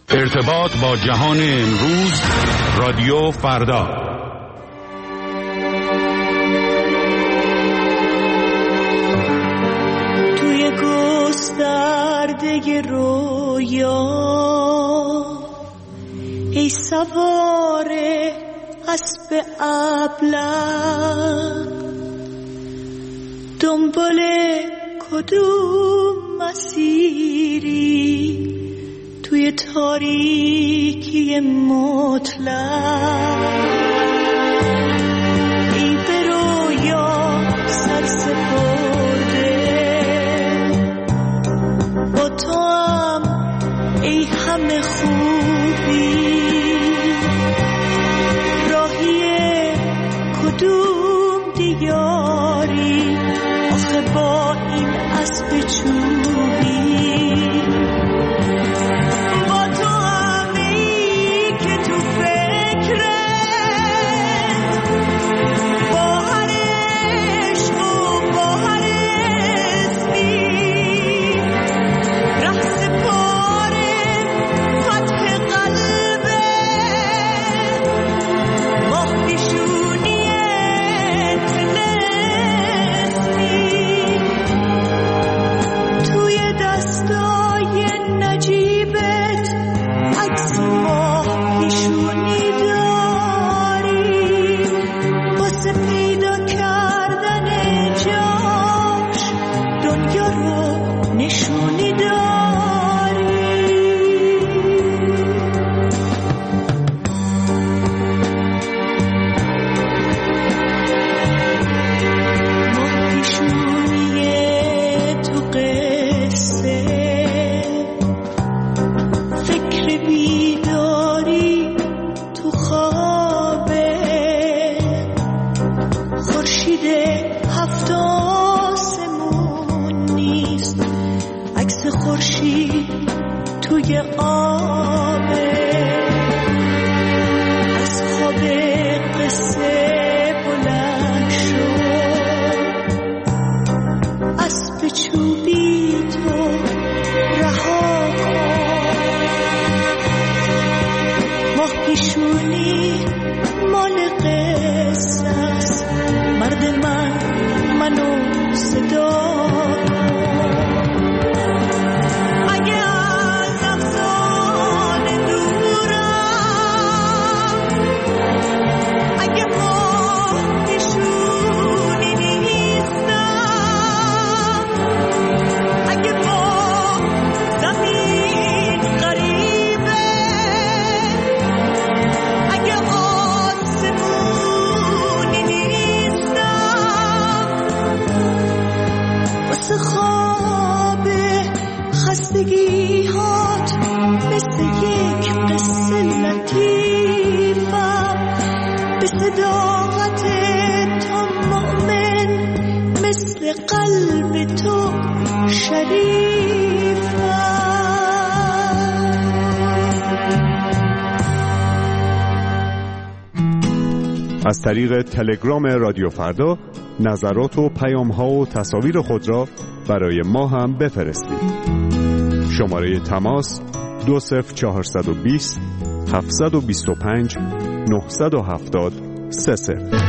ارتباط با جهان امروز، رادیو فردا. توی گسترده رویا ای سوار اسب ابله، دنبال کدوم مسیری توی تاریکی مطلق؟ ای به رویا سر سپرده، با تو هم ای همه خوبی، راهی کدوم دیاری آخه با این اسب چوبی؟ از طریق تلگرام رادیو فردا نظرات و پیام‌ها و تصاویر خود را برای ما هم بفرستید. شماره تماس 20420 725 970 30.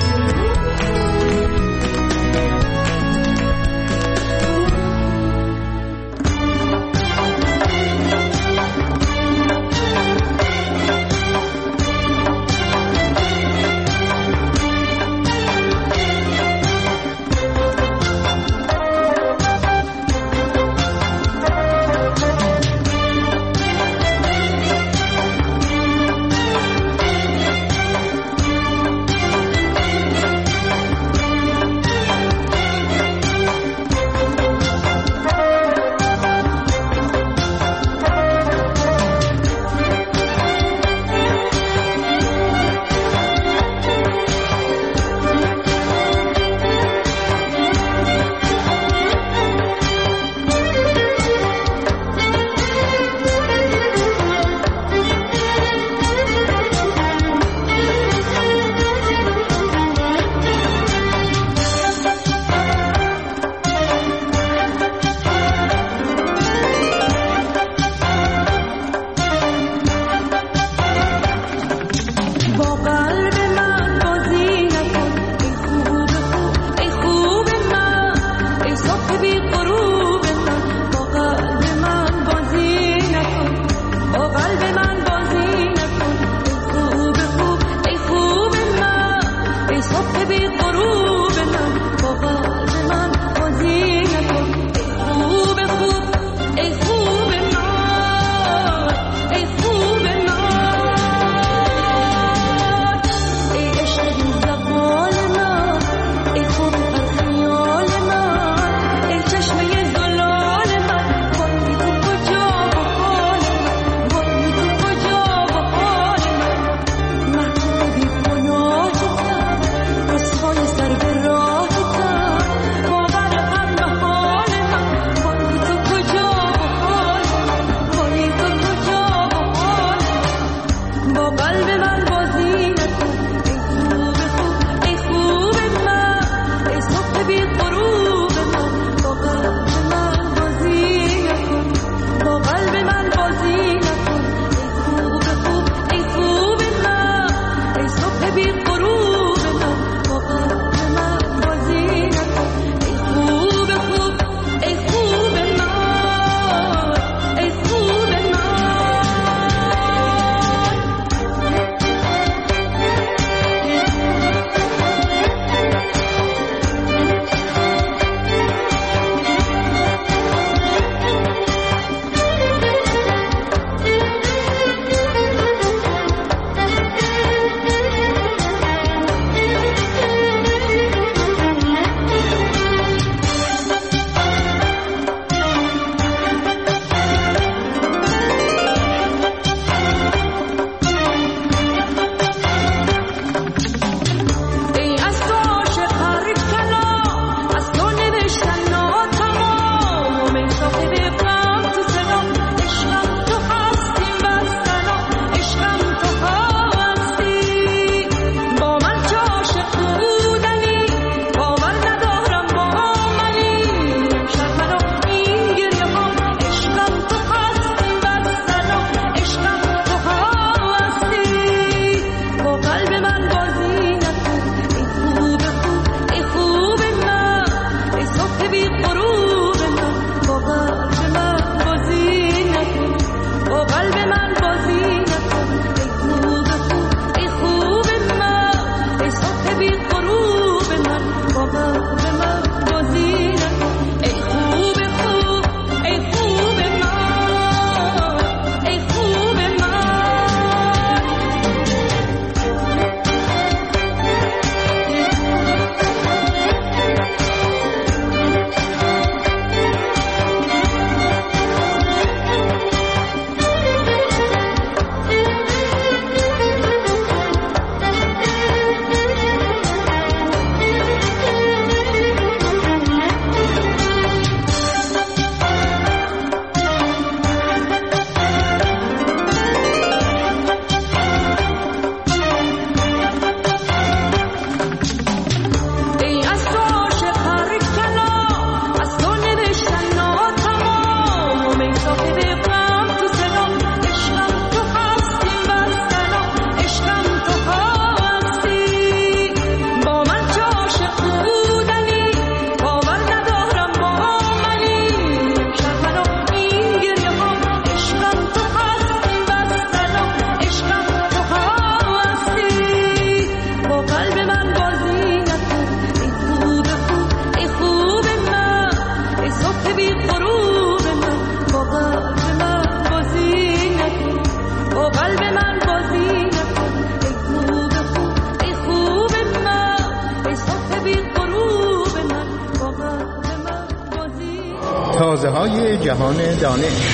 تازه‌های جهان دانش.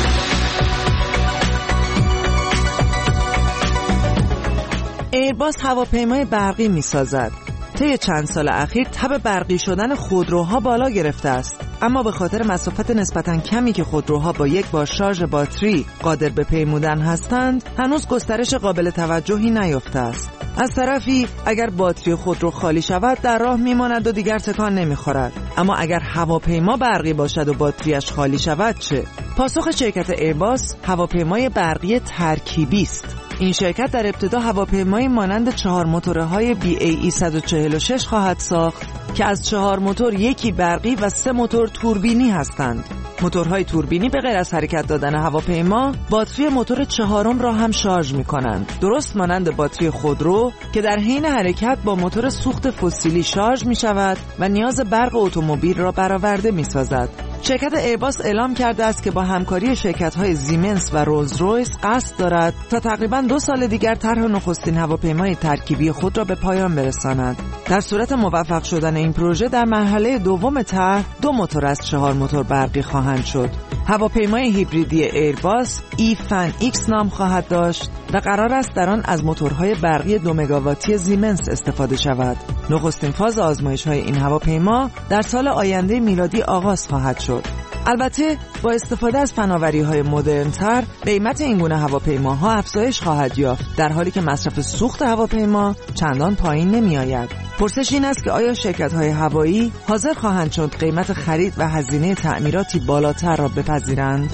ایرباس هواپیمای برقی می‌سازد. طی چند سال اخیر تب برقی شدن خودروها بالا گرفته است، اما به خاطر مسافت نسبتاً کمی که خودروها با یک بار شارژ باتری قادر به پیمودن هستند، هنوز گسترش قابل توجهی نیافته است. از طرفی اگر باتری خودرو خالی شود در راه میماند و دیگر تکان نمیخورد، اما اگر هواپیما برقی باشد و باتریش خالی شود چه؟ پاسخ شرکت ایرباس هواپیمای برقی ترکیبی است. این شرکت در ابتدا هواپیمایی مانند 4 موتورهای BAE 146 خواهد ساخت که از 4 موتور یکی برقی و 3 موتور توربینی هستند. موتورهای توربینی به غیر از حرکت دادن هواپیما، باتری موتور چهارم را هم شارژ می‌کنند، درست مانند باتری خودرو که در حین حرکت با موتور سوخت فسیلی شارژ می‌شود و نیاز برق اتومبیل را برآورده می‌سازد. شرکت ایرباس اعلام کرده است که با همکاری شرکت‌های زیمنس و رولز رویس قصد دارد تا تقریباً 2 سال دیگر طرح نخستین هواپیمای ترکیبی خود را به پایان برساند. در صورت موفق شدن این پروژه در مرحله دوم طرح 2 موتور از 4 موتور برقی خواهند شد. هواپیمای هیبریدی ایرباس ایفن ایکس نام خواهد داشت و قرار است در آن از موتورهای برقی 2 مگاواتی زیمنس استفاده شود. نخستین فاز آزمایش‌های این هواپیما در سال آینده میلادی آغاز خواهد شد. البته با استفاده از فناوری‌های مدرن‌تر قیمت این گونه هواپیماها افزایش خواهد یافت، در حالی که مصرف سوخت هواپیما چندان پایین نمی‌آید. پرسش این است که آیا شرکت‌های هوایی حاضر خواهند شد قیمت خرید و هزینه تعمیراتی بالاتر را بپذیرند؟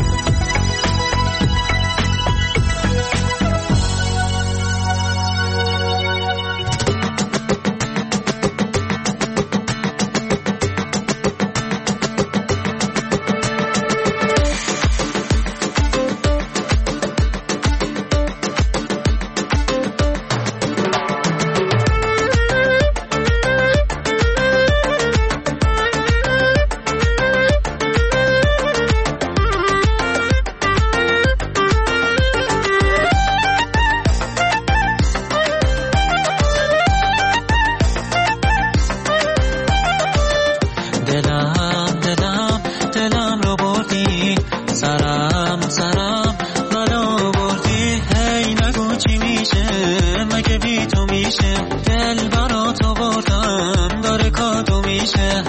دلم رو بردی، سرم منو بردی. هی نگو چی میشه، مگه بی تو میشه؟ دل برا تو بردم داره کادو میشه.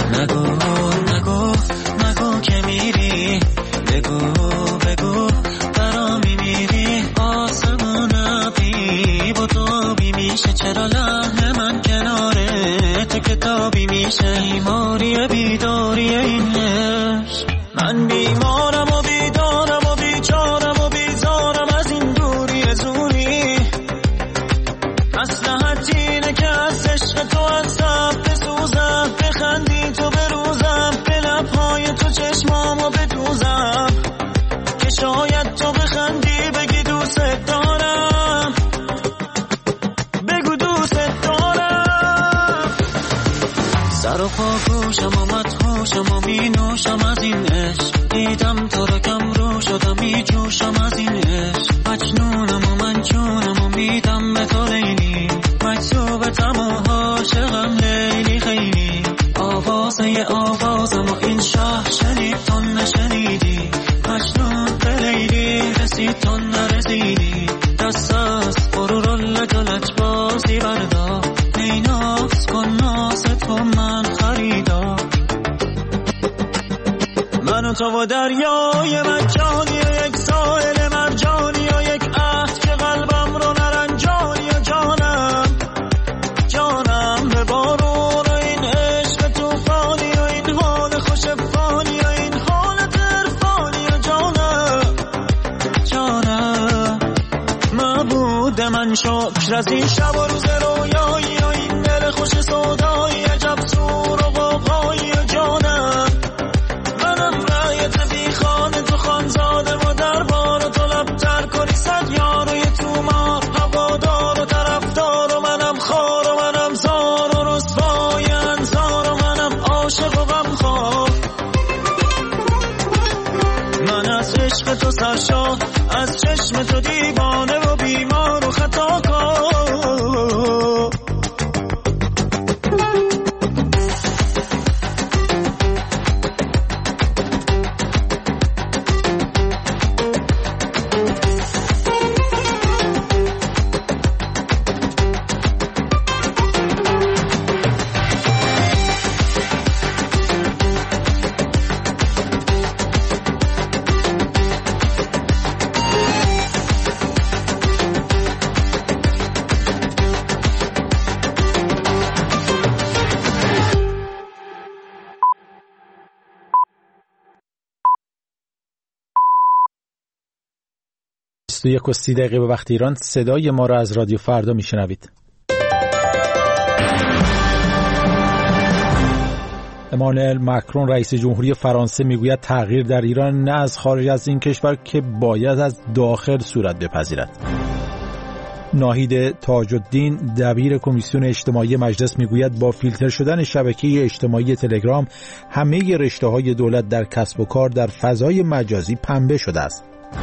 نگو که میری، بگو برا میمیری. آسمون ابری با تو بی میشه، چرا لحن من کناره تو کتابی میشه. بیماری بیداری این عشق، من بیمارم و بیدارم و بیچارم و بیزارم از این دوری زونی. مصلحت اینه که از عشق تو از سب بسوزم، بخندی تو بروزم، به لبهای تو چشمامو بدوزم، که شاید تو بخندی بگی دوست دارم، بگو دوست دارم. سر و پا گوشم و مدهوشم و می نوشم از این عشق، دیدم تو رو کم رو شدم می جوشم از این عشق. مجنونم و منجونم و میدم به تو لیلی، مجذوبتم و عاشقم لیلی خیلی. آوازم و این شهر شنید تو نشنیدی، مجنون به لیلی رسید تو نرسیدی. دست از غرور و لجلج بازی بردار، ای ناز کن ناز تو من خریدار. من و تو و دریای مجانی و یک ساحل مرجانی و یک عهد که قلبم رو نرنجانی. و جانم به بارون و این عشق توفانی و این حال خوش فانی و این حالت عرفانی. و جانم معبود من شکر از این شب و روز رویایی و این دل خوش سودایی، عجب سور و غوغایی. و جانم منم رایت بی خانه تو خانزاده و دربار و تو لبتر کنی صد یار و یه تومار هوادار و طرفدار. و منم خار و منم زار و رسوای انظار و منم عاشق و غمخوار. من از عشق تو سرشار، از چشم تو دیوانه و بیمار و خطاکار. 21:30 به وقت ایران صدای ما را از رادیو فردا میشنوید. امانوئل ماکرون رئیس جمهوری فرانسه میگوید تغییر در ایران نه از خارج از این کشور که باید از داخل صورت بپذیرد. ناهید تاج الدین دبیر کمیسیون اجتماعی مجلس میگوید با فیلتر شدن شبکه اجتماعی تلگرام همه رشته‌های دولت در کسب و کار در فضای مجازی پنبه شده است.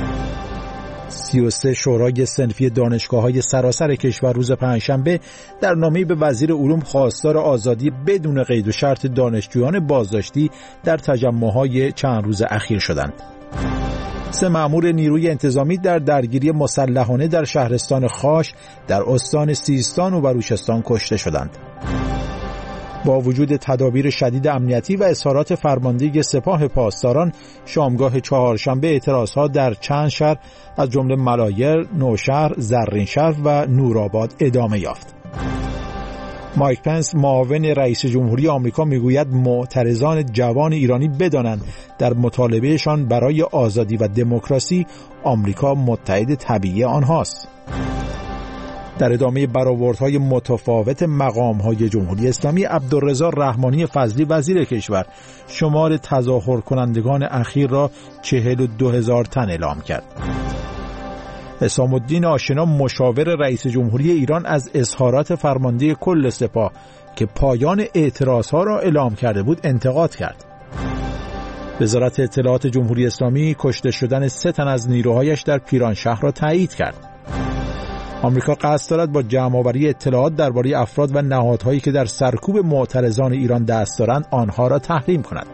33 شورای صنفی دانشگاه‌های سراسر کشور روز پنجشنبه در نامه‌ای به وزیر علوم خواستار آزادی بدون قید و شرط دانشجویان بازداشتی در تجمع‌های چند روز اخیر شدند. 3 مأمور نیروی انتظامی در درگیری مسلحانه در شهرستان خاش در استان سیستان و بلوچستان کشته شدند. با وجود تدابیر شدید امنیتی و اظهارات فرمانده سپاه پاسداران، شامگاه چهارشنبه اعتراضها در چند شهر از جمله ملایر، نوشهر، زرینشهر و نورآباد ادامه یافت. مایک پنس معاون رئیس جمهوری آمریکا میگوید معترضان جوان ایرانی بدانند در مطالبهشان برای آزادی و دموکراسی آمریکا متحد طبیعی آنهاست. در ادامه برآوردهای متفاوت مقام‌های جمهوری اسلامی، عبدالرضا رحمانی فضلی وزیر کشور شمار تظاهر کنندگان اخیر را 42,000 تن اعلام کرد. حسام الدین آشنا مشاور رئیس جمهوری ایران از اظهارات فرمانده کل سپاه که پایان اعتراضها را اعلام کرده بود انتقاد کرد. وزارت اطلاعات جمهوری اسلامی کشته شدن 3 تن از نیروهایش در پیرانشهر را تایید کرد. آمریکا قصد دارد با جمع‌آوری اطلاعات درباره افراد و نهادهایی که در سرکوب معترضان ایران دست دارند آنها را تحریم کند.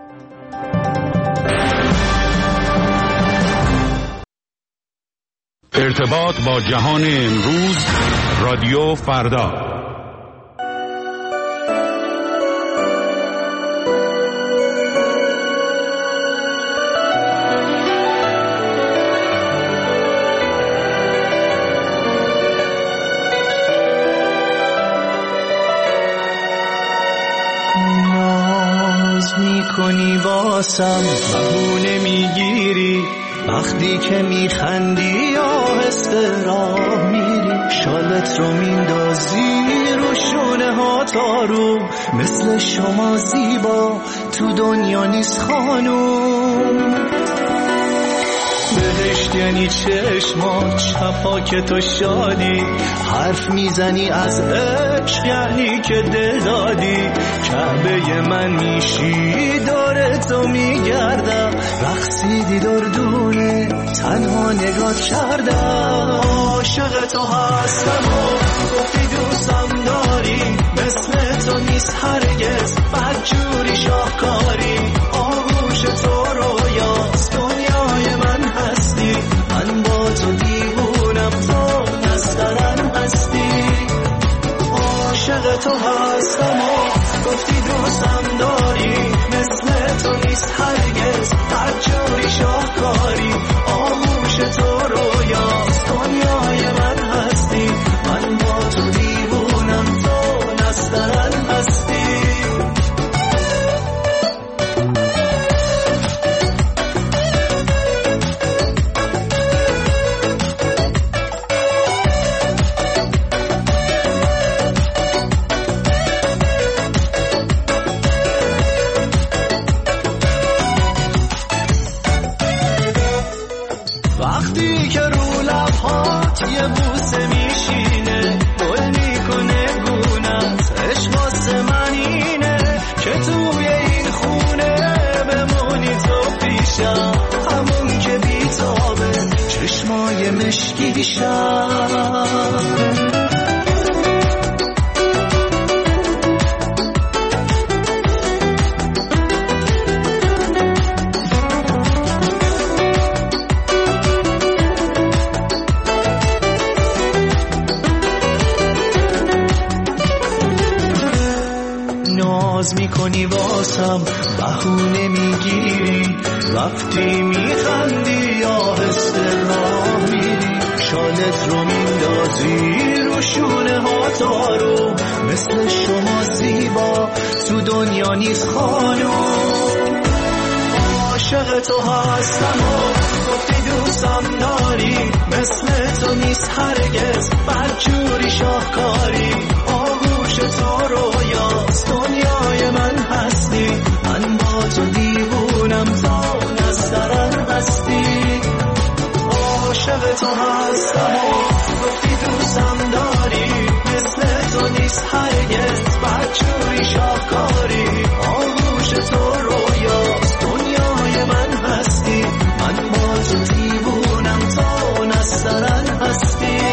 ارتباط با جهان امروز، رادیو فردا. کنی واسم بهونه میگیری وقتی که میخندی آهسته راه میری شالت رو میندازی رو شونه ها تارو مثل شما زیبا تو دنیا نیست خانوم بهشت یعنی چشمات چپاک تو شادی حرف میزنی از عشق یعنی که دل دادی کعبه من میشی داره تو میگردم رقصیدی دردونه تنها نگات کردم عاشق تو هستم و گفتی دوستم داری مثل تو نیست هرگز بدجوری شاهکاری آغوش تو رویاست دنیای من هستی من با تو دیوونم تو نسترن هستی عاشق تو هستم و گفتی دوستم داری مثل تو نیست هرگز بدجوری شاهکاری آغوش تو رویاست دنیای من هستی من با تو دیوونم تو نسترن هستی وقتی که رو لبهات یه بوسه میشینه گل میکنه گونت عشق واسه من اینه که توی این خونه بمونی تو پیشم همون که بیتابه چشمای مشکیشم میکنی واسم بهونه میگیری وقتی میخندی آهسته راه میری شالت رو میندازی رو شونه ها تارو مثل شما زیبا تو دنیا نیست خانوم عاشق تو هستم و گفتی دوستم داری مثل تو نیست هرگز بدجوری شاهکاری آغوش تو رویاست دنیای من هستی من با تو دیوونم تا نظرم هستی عاشق تو هستم و گفتی دوستم داری مثل تو نیست هرگز بدجوری شاهکاری آغوش تو رویاست دنیای من هستی من با تو دیوونم تا نظرم هستی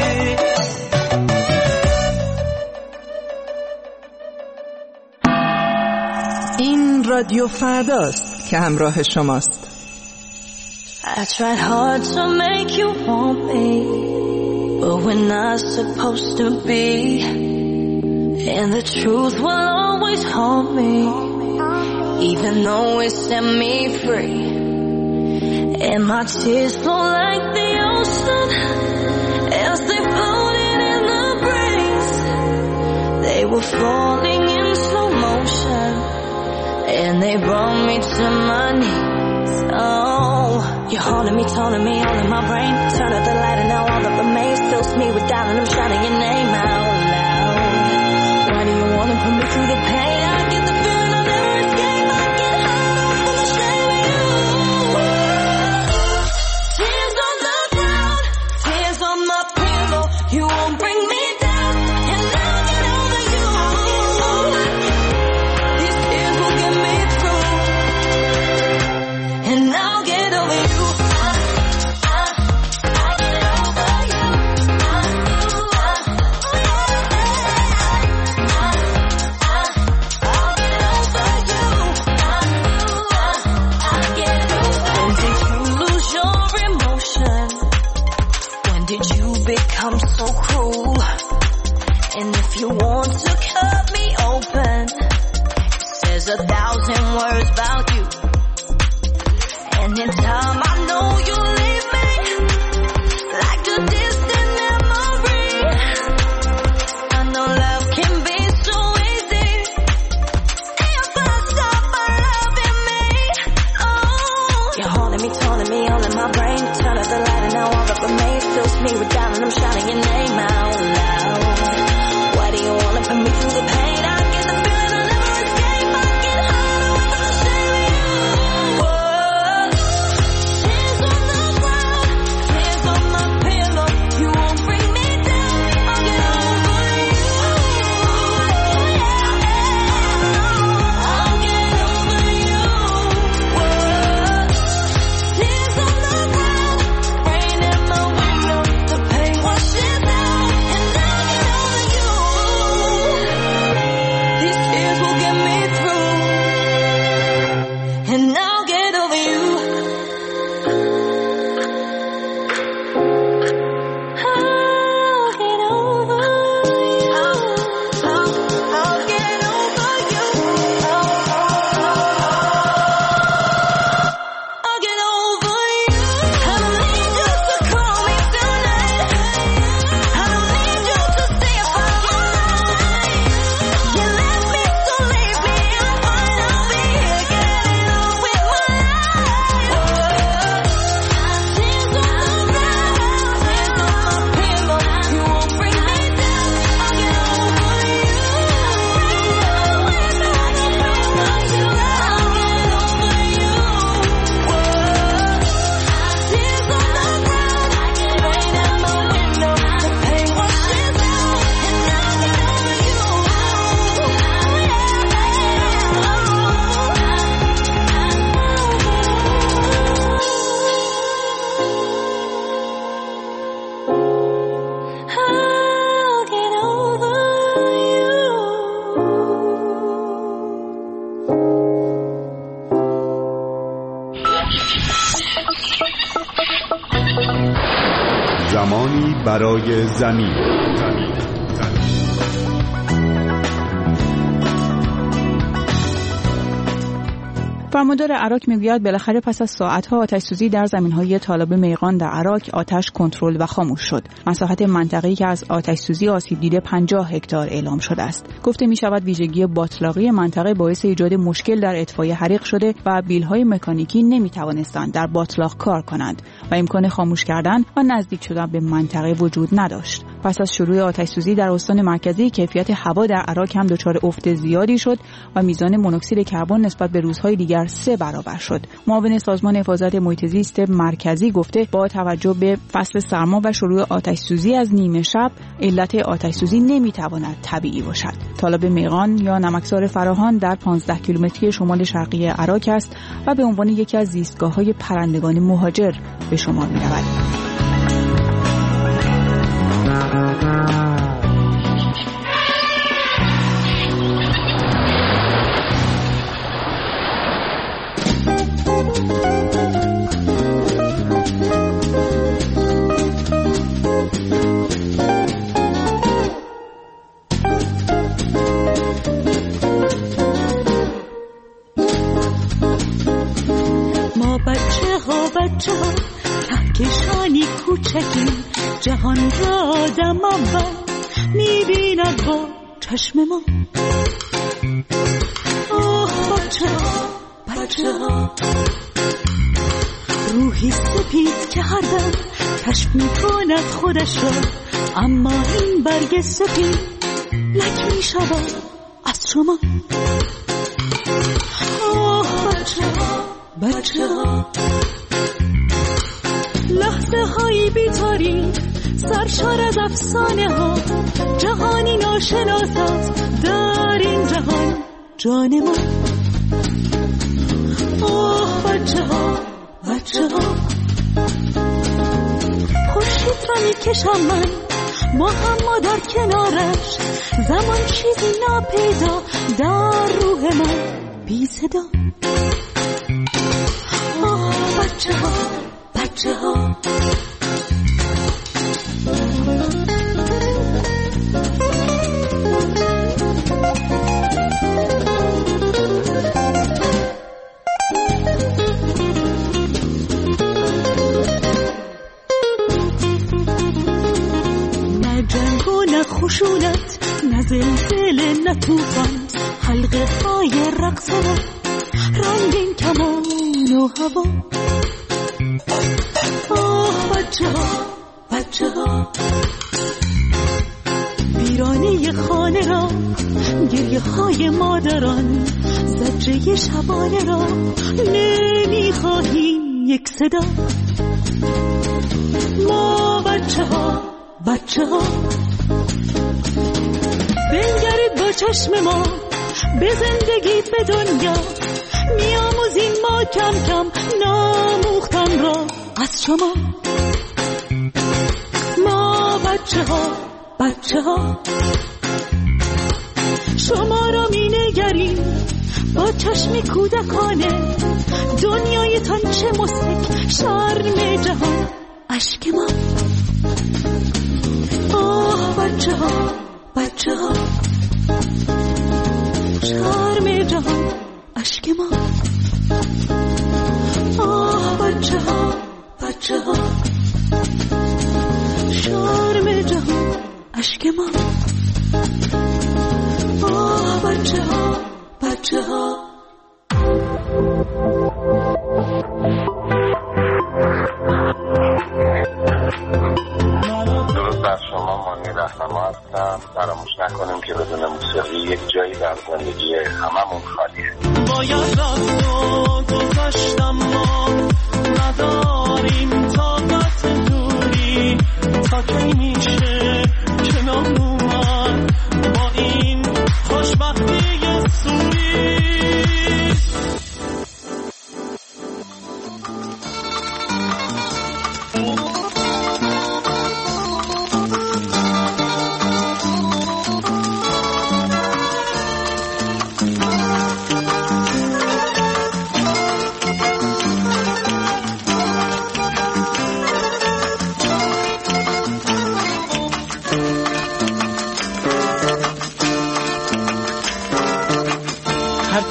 این رادیو فرداست که همراه شماست. I tried hard to make you want me, but we're not supposed to be. And the truth will always haunt me, even though it set me free. And my tears flow like the ocean as they floated in the breeze. They were falling in slow motion, and they brought me to my knees. Oh, you're haunting me, taunting me all in my brain. Turn up the light and now all that remains fills me with doubt and I'm shouting your name out loud. Why do you wanna put me through the pain? I get the feeling I'll never escape. I get high from the shame of you. Tears on the ground, tears on my pillow. You won't bring me down, and I'll get over you. These tears will get me through, and I'll get over you. I'm so cruel, and if you want to cut me open, it says 1,000 words about you. And in time I know you'll leave me like a distant memory. I know love can be so easy if I stop loving me. Oh, you're haunting me, taunting me all in my brain. Turn up the light and now all that remains fills me with doubt and I'm shouting your name out loud. Why do you wanna put me through the pain? I get the feeling I'll never escape. I get high away from the shame of you. Whoa. Tears on the ground, tears on my pillow. You won't bring me down. I'll get over you. I'll get over you. Whoa. Tears on the ground, rain in my window. The pain washes out, and I'll get over you. These tears will get me through, and I'll get over you. I'll get over you. I'll get over you. I'll get over you. I don't need you to call me tonight. I don't need you to stay up all night. You left me, so leave me. I'm fine, I'll be here getting on with my life. Tears on the ground, tears on my pillow. You won't bring me down. I'll get over you. I'll get over you. Tears on the ground, rain in my window. The pain washes out, and I'll get over you. I'll get over زمانی برای زمین. فرماندار عراق میگوید بالاخره پس از ساعت‌ها آتش‌سوزی در زمین‌های طالب میغان در عراق آتش کنترل و خاموش شد. مساحت منطقه‌ای که از آتش‌سوزی آسیب دیده 50 هکتار اعلام شده است. گفته می‌شود ویژگی باطلاقی منطقه باعث ایجاد مشکل در اطفای حریق شده و بیل‌های مکانیکی نمی‌توانستند در باطلاق کار کنند و امکان خاموش کردن و نزدیک شدن به منطقه وجود نداشت. پس از شروع آتش‌سوزی در استان مرکزی کیفیت هوا در عراق هم دچار افت زیادی شد و میزان مونوکسید کربن نسبت به روزهای دیگر 3 برابر شد. معاون سازمان حفاظت محیط زیست مرکزی گفته با توجه به فصل سرما و شروع آتش‌سوزی از نیمه شب علت آتش‌سوزی نمیتواند طبیعی باشد. طالب میغان یا نمکزار فراهان در 15 کیلومتری شمال شرقی عراق است و به عنوان یکی از زیستگاه‌های پرندگان مهاجر به شمار می‌رود. بچه ها کهکشانی کوچکی جهان را آدم اول میبیند با چشم ما. آه بچه ها روحی سپید که هر دم کشف میکند خودش را، اما این برگ سپید لک میشود از شما. آه بچه ها لحظه هایی بی‌تاریخ سرشار از افسانه ها، جهانی ناشناس است در این جهان جان ما. آه بچه ها خورشید را میکشم من، ما در کنارش، زمان چیزی ناپیدا در روح من بی صدا. آه بچه ها نه جنگ و نه خشونت، نه زلزله نه طوفان، حلقه های رقص و رنگین کمان و هوا. آه بچه ها ویرانه خانه را، گریه های مادران، زجه شبانه را نمیخواهیم یک صدا. ما بچه ها بنگرید با چشم ما به زندگی به دنیا، میاموزیم ما کم کم ناموختن را از شما. ما بچه ها شما را می نگریم با چشم کودکانه، دنیایتان چه مستک شرم جهان اشک ما. آه بچه ها شرم جهان اشک ما. آه بچه ها شرم جهان اشک ما. آه بچه ها درود بر شما، مانی رهنما هستم. فراموش نکنیم که بدون موسیقی یک جایی در زندگی هممون خالیه. باید رفت و گذاشتم، ما نداریم طاقت دوری، تا کی میشه کنار اومد با این خوشبختی سوری.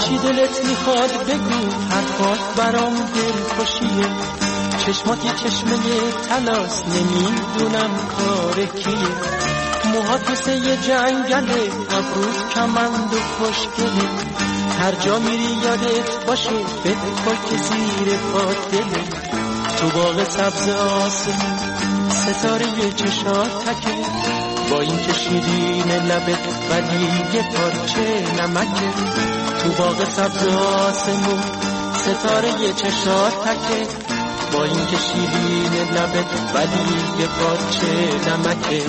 هرچی دلت میخواد بگو، حرفات برام دلخوشیه. چشماتی چشمه طلاست، نمیدونم کار کیه. موهات مثل یه جنگله، ابروت کمند و خوشگله. هر جا میری یادت باشه، بپا که زیر پات دله. تو باغ سبز آسمون ستاره چشات تکه، با این که شیرین لبت ولی یه پارچه نمکه. تو باغ سبز آسمون ستاره چشات تکه، با این که شیرین لبت ولی یه پارچه نمکه.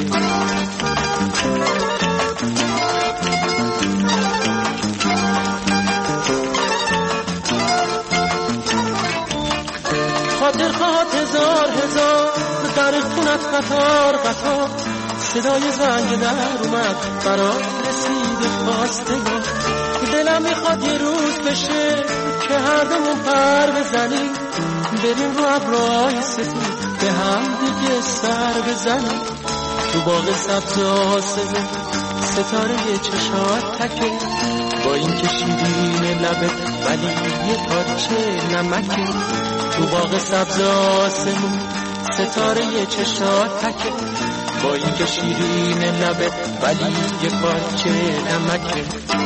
خاطر خواهد هزار هزار، در خونت قطار قطار. صدای زنگ در اومد، برات رسید خواستگار. دلم میخواد یه روز بشه که هر دومون پر بزنیم، بریم رو ابرهای سفید به هم دیگه سر بزنیم. تو باغ سبز آسمون ستاره چشات تکه، با این که شیرین لبت ولی یه پارچه نمکه. تو باغ سبز آسمون ستاره چشات تکه، با این که شیرین لبت ولی یه پارچه نمکه.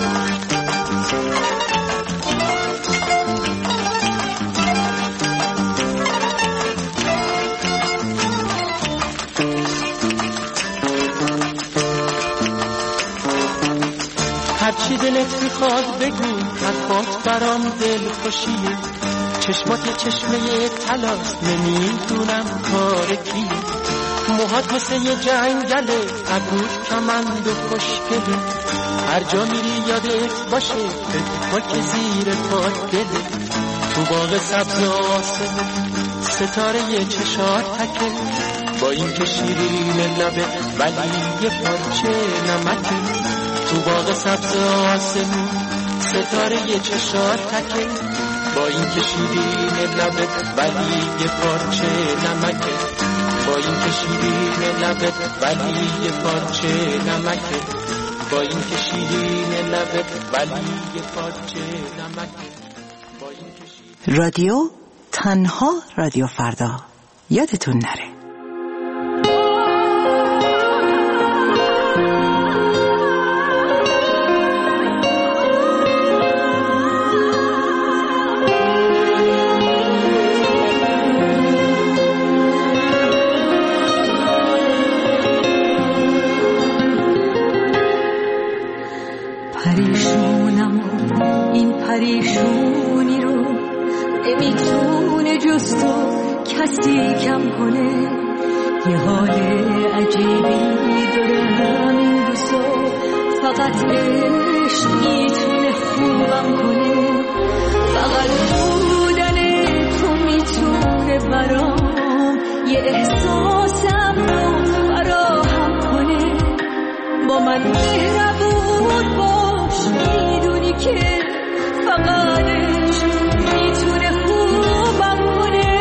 هرچی دلت میخواد بگو، حرفات برام دلخوشیه. چشمات چشمه طلاست، نمیدونم کار کیه. موهات مثل یه جنگله، ابروت کمند و خوشگله. هر جا میری یادت باشه، بپا که زیر پات دله. تو باغ سبز آسمون ستاره چشات تکه، با این که شیرین لبه ولی یه پارچه نمکه. تو باغ سبز آسمون ستاره چشات تکه، با این که شیرین لبه ولی یه پارچه نمکه. با این که شیرین لبه ولی یه پارچه نمکه. با این که شیرین لبه ولی یه پارچه نمکه. رادیو تنها رادیو فردا، یادتون نره. پریشونم این پریشونی رو نمیتونه جز تو کسی کم کنه. یه حال عجیبی دارم این روزا، فقط عشق میتونه خوبم کنه. فقط بودن تو میتونه برام یه احساسم رو فراهم کنه. با من مهربون باش، میدونی که فقط عشق میتونه خوبم کنه.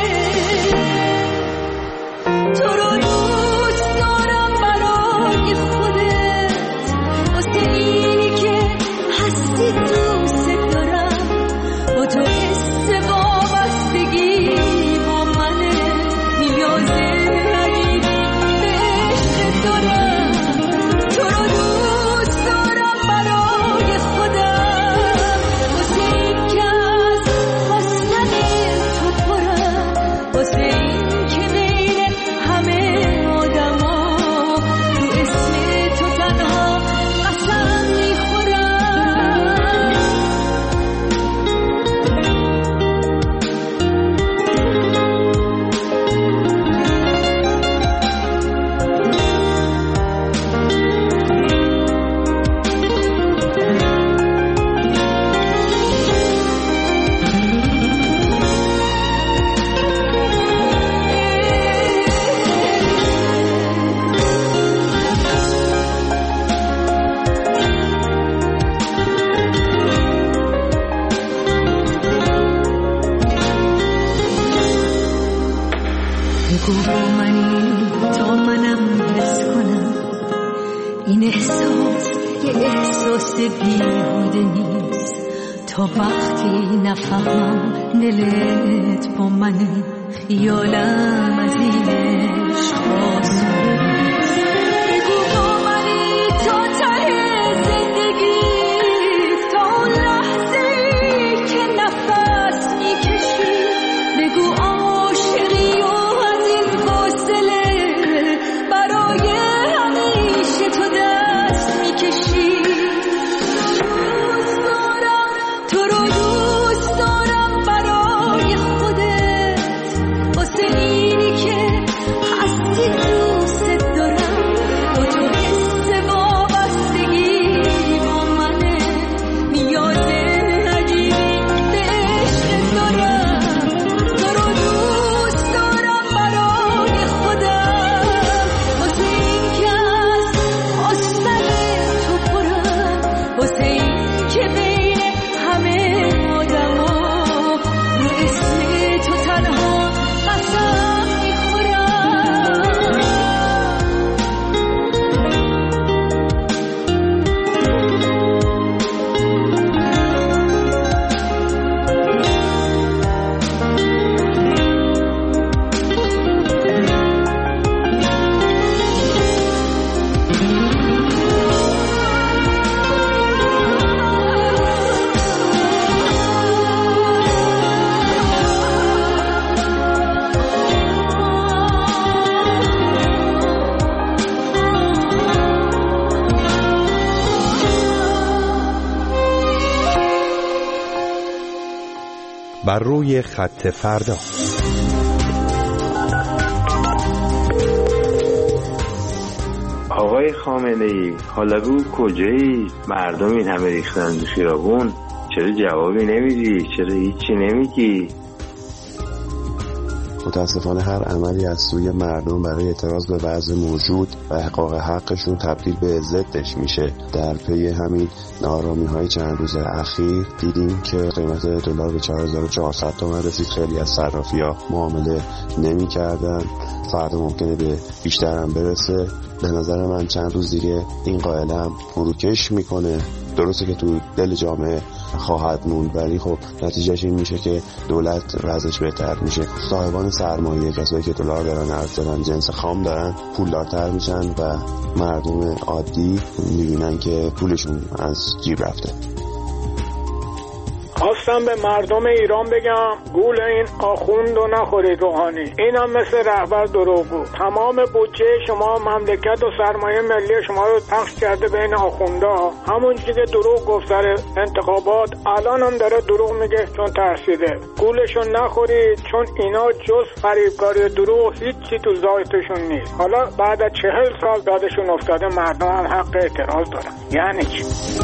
تو رو دوست دارم برای خودت، واسه اینی که هستی دوست دارم. با تو حس وابستگی با منه، نیاز ندیدی به عشق دارم. تو رو دوست دارم برای خودم، واسه این که از خواستن تو پرم. واسه این که بین همه آدم ها رو اسم تو تنها قسم میخورم. بگو با منی تا منم حس کنم، این احساس یه احساس بیهوده نیست. تا وقتی نفهمم دلت با منی خیالم از این عشق آسونه بگو با منی تا ته زندگی تا اون لحظه‌ای که نفس میکشی بگو عاشقی و از این فاصله برای همیشه تو دست میکشی تو رو دوست دارم برای خودت واسه اینی که هستی دوست دارم با تو حس وابستگی با منه نیاز عجیبی به عشق دارم تو رو دوست دارم برای خودم واسه این که از آستن تو پرم واسه این که بین همه آدم ها رو اسم تو تنها قسم میخورم بر روی خط فردا. آقای خامنه‌ای حالا بگو کجایی؟ مردم این همه ریختن تو خیابون، چرا جوابی نمیدی؟ چرا هیچی نمیگی؟ متاسفانه هر عملی از سوی مردم برای اعتراض به وضع موجود و احقاق حقشون تبدیل به ضدش میشه. در پی همین ناآرامی‌های چند روز اخیر دیدیم که قیمت دلار به 4400 تومان رسید. خیلی از صرافی‌ها معامله نمی‌کردن، فردا ممکنه به بیشتر هم برسه. به نظر من چند روز دیگه این قائله هم فروکش میکنه. درسته که تو دل جامعه خواهد موند، ولی خب نتیجهش این میشه که دولت وضعش بهتر میشه. صاحبان سرمایه، کسایی که دلار دارن، ارز دارن، جنس خام دارن، پولدارتر میشن و مردم عادی میبینن که پولشون از جیب رفته. خواستم به مردم ایران بگم گول این آخوند و نخورید روحانی. این هم مثل رهبر دروغگو. تمام بودجه شما مملکت و سرمایه ملی شما رو پخش کرده بین آخوندا. همون چیزی که دروغ گفت در انتخابات الان هم داره دروغ میگه چون ترسیده. گولشون نخورید چون اینا جز فریبکاری دروغ هیچی تو ذاتشون نیست. حالا بعد از 40 سال دادشون افتاده، مردم هم حق اعتراض دارن. یعنی چی؟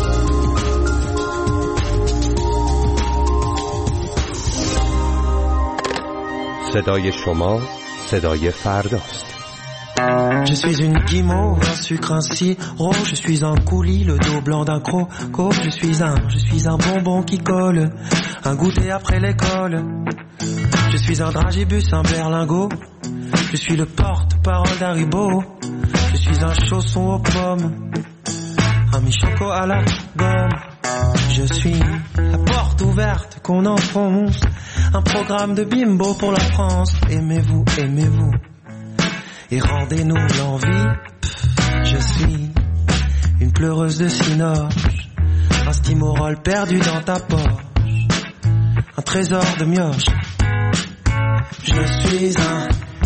صدای شما صدای فرداست. Je suis une guimauve, un sucre, un sirop. Je suis un coulis, le dos blanc d'un croco. Je suis un bonbon qui colle, un goûter après l'école. Je suis un dragibus, un berlingot. Je suis le porte-parole d'Haribo. Je suis un chausson aux pommes, un mi-choco à la gomme. Je suis la porte ouverte qu'on enfonce, un programme de bimbo pour la France. Aimez-vous, aimez-vous et rendez-nous l'envie. Je suis une pleureuse de cinoche, un stimorol perdu dans ta poche, un trésor de mioche. Je suis un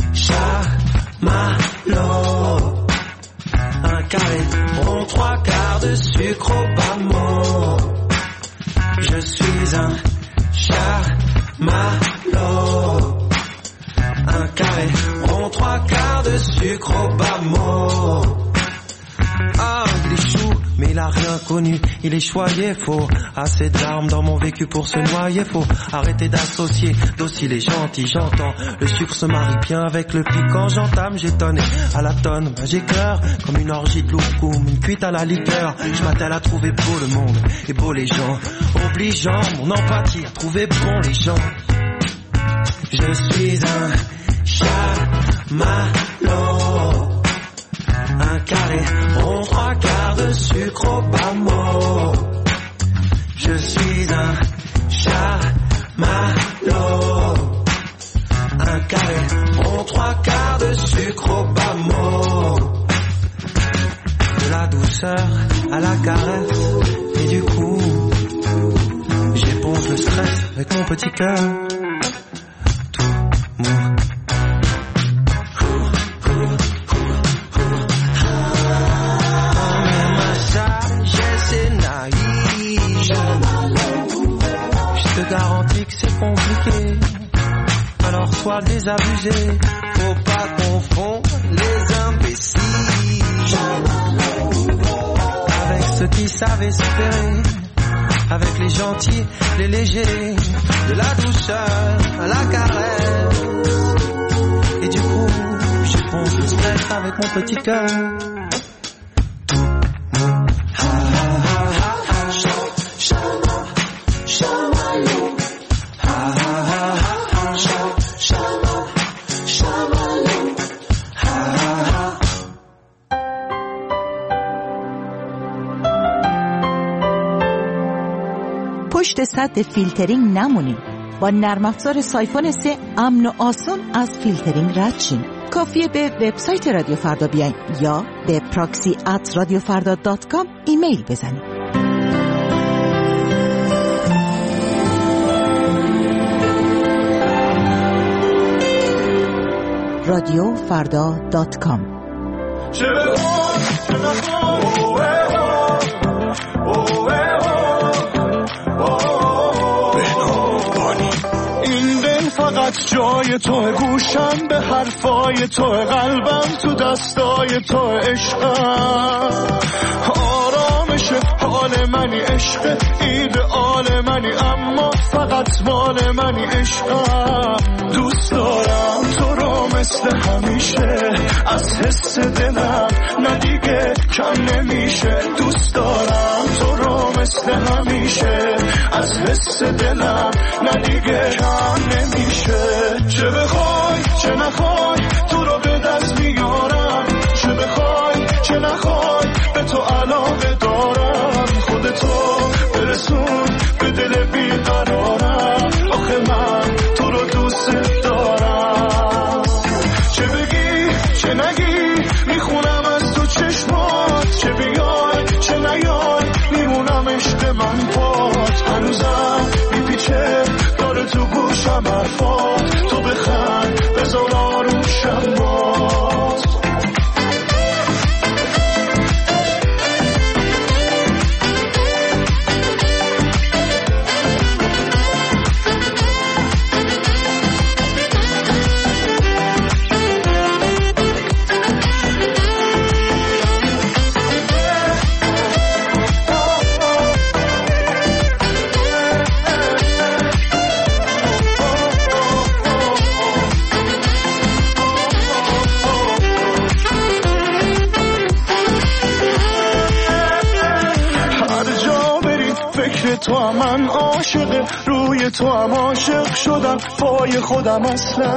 chamallow, un carré rond, 3/4 de sucre au bas mot. Je suis un chamallow, un carré rond, 3/4 de sucre au bas mot. Ah, il est chou, mais il a rien connu, il est choyé, faux. Assez de larmes dans mon vécu pour se noyer, faut arrêter d'associer docile et gentil, j'entends. Le sucre se marie bien avec le piquant, j'entame, j'étonne à la tonne. Bah, j'éclaire comme une orgie de loukoum, une cuite à la liqueur. Je m'attelle à trouver beau le monde et beau les gens, obligeant mon empathie à trouver bon les gens. Je suis un chamallow, un carré rond, 3/4 de sucre au bas mot. Je suis un Malo, un carré, en 3/4 de sucre au bas mot. De la douceur à la caresse, et du coup, j'éponge le stress avec mon petit cœur. Tout mon garantis que c'est compliqué. Alors sois désabusé, faut pas confondre les imbéciles avec ceux qui savent espérer, avec les gentils, les légers, de la douceur à la caresse. Et du coup, j'éponge le stress avec mon petit cœur. پشت سد فیلترینگ نمونید. با نرم افزار سایفون 3 امن و آسان از فیلترینگ رد شین. کافیه به وبسایت رادیو فردا بیاین یا به proxy@radiofarda.com ایمیل بزنید. radiofarda.com جای تو، گوشم به حرفای تو، قلبم تو دستای تو، عشقم آرامش حال منی، عشق ایدئال منی، اما فقط مال منی، عشقم دوست دارم تو رو مثل همیشه، از حس دلم ندیگه کم نمیشه، دوست دارم تو رو مثل همیشه، از حس دلم ندیگه کم نمیشه. چه بخوای چه نخوای تو رو به دست میارم، چه بخوای چه نخوای به تو علاقه دارم، خودتو برسون به دل بیقرارم، آخه من تو رو دوست دارم. چه بگی چه نگی میخونم از تو چشمات، چه بیای چه نیای میمونم عشق من پات، هنوزم میپیچه داره تو گوشم حرفات، تو بخند بذار آروشم باز. تو هم من عاشق، روی تو هم عاشق شدم، پای خودم اصلا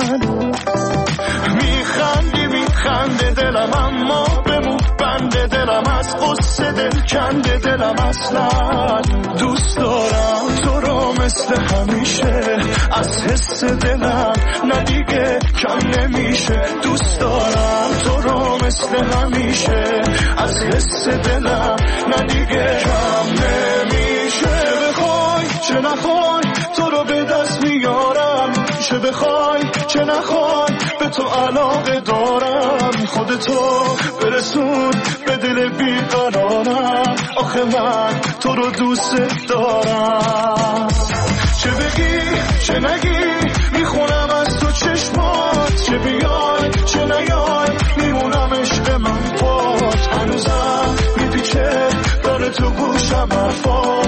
میخنده دلم، اما بمون بنده دلم، از قصه دل کنده دلم، اصلا دوست دارم تو رو مثل همیشه، از حس دلم ندیگه کم نمیشه، دوست دارم تو رو مثل همیشه، از حس دلم ندیگه کم نمیشه. چه نخوای تو رو به دست میارم، چه بخوای چه نخوای به تو علاقه دارم، خودتو برسون به دل بیقرارم، آخه من تو رو دوست دارم. چه بگی چه نگی میخونم از تو چشمات، چه بیای چه نیای میمونم عشق من پات، هنوزم میپیچه داره تو گوشم حرفات،